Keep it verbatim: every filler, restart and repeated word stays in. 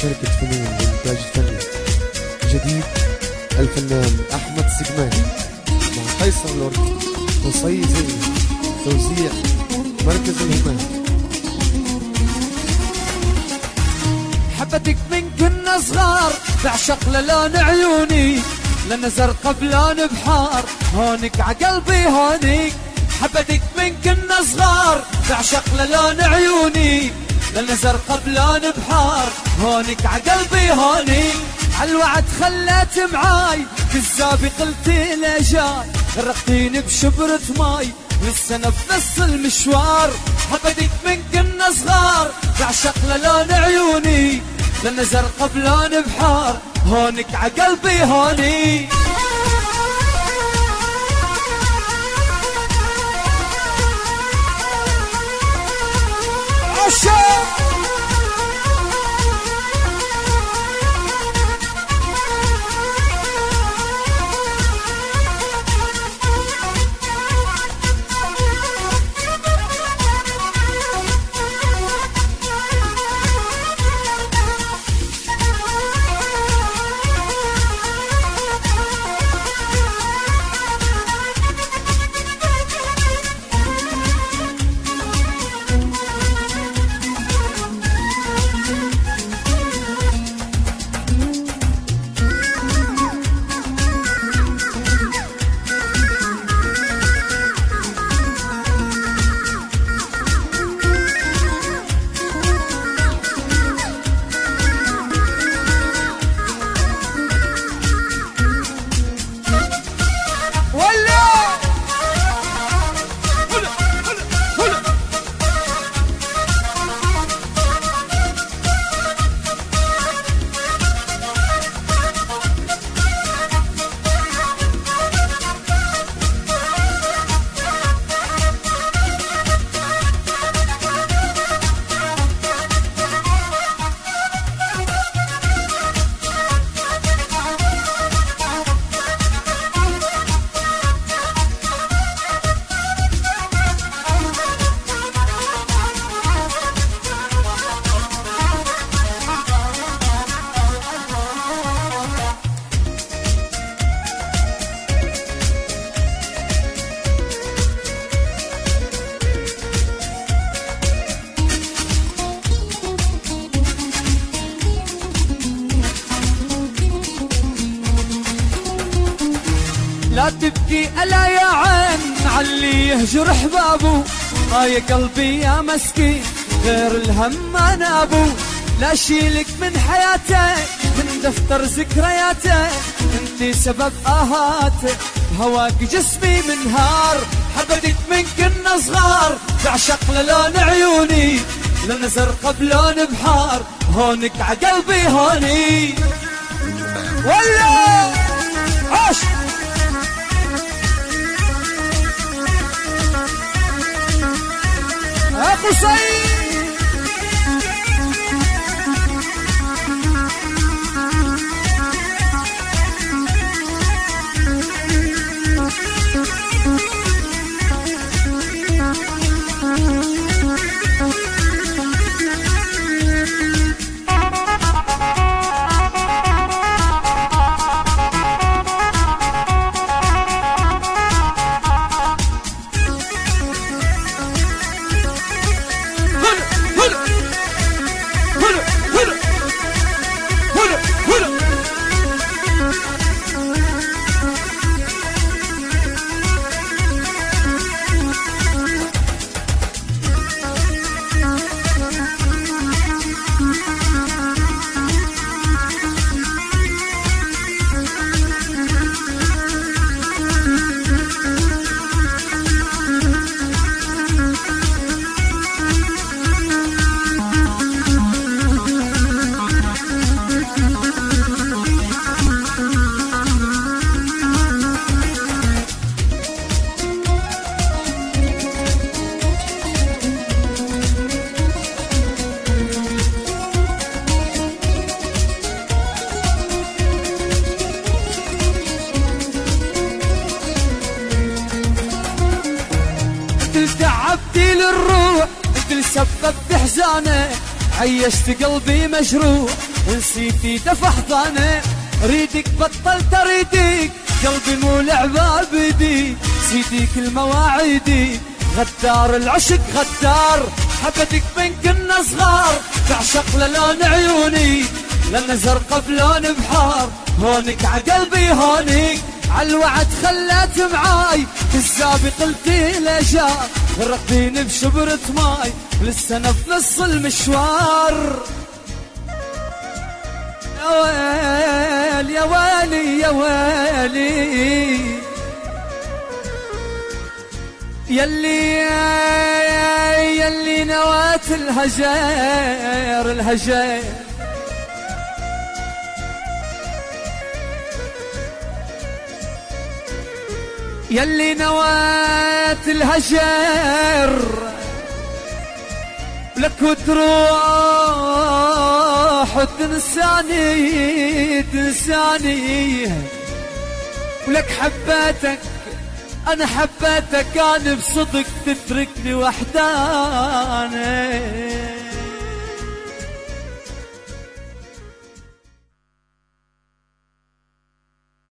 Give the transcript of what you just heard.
شركة فنون للإنتاج الفني جديد الفنان أحمد سجمان مع قيصر لورد قصي زين توزيع مركز الهمام. حبتك من كنا صغار بعشق للون عيوني لنا زرقاء بلون بحار هونك عقلبي هونك. حبتك من كنا صغار بعشق للون عيوني لنا زرقاء بلون بحار هونك عقلبي هونك. عالوعد خليت معاي كذابي قلتي لي جاي غرقتيني بشبرة ماي لسه بنص المشوار. حبتك من كنا صغار بعشق للون عيوني لنا زرقاء بلون بحار هونك عقلبي هوني. عشاق لا تبكي ألا يا عين علي يهجر حبابه. آه يا قلبي يا مسكين غير الهم ما نابو. لا شيلك من حياتي من دفتر ذكرياتي انتي سبب آهاتي هواك جسمي منهار. حبتك من كنا صغار بعشق للون عيوني لنا زرقاء بلون بحار هونك عقلبي هوني. ولا عاش يا قصي تعبتي للروح مثل سببت حزانه عيشت قلبي مجروح ونسيتي دفع حضاني، ريدك بطلت اريدك، قلبي مو لعبة بيدي، سيدي كل مواعيدي، غدار العشق غدار، حبتك من كنا صغار، تعشق للون عيوني، لنا زرقة بلون بحار، هونك عقلبي هونك، عالوعد خلات معاي، كذابي قلتي ليشا، غرقتيني بشبرة ماي، لسه انا في نص المشوار. يا ويل يا ويلي يا ويلي يلي يلي نوات الهجر الهجر، يلي نوات الهجر، لك وتروح وتنساني تنساني، ولك حبيتك أنا حبيتك، أنا بصدق تتركني وحداني.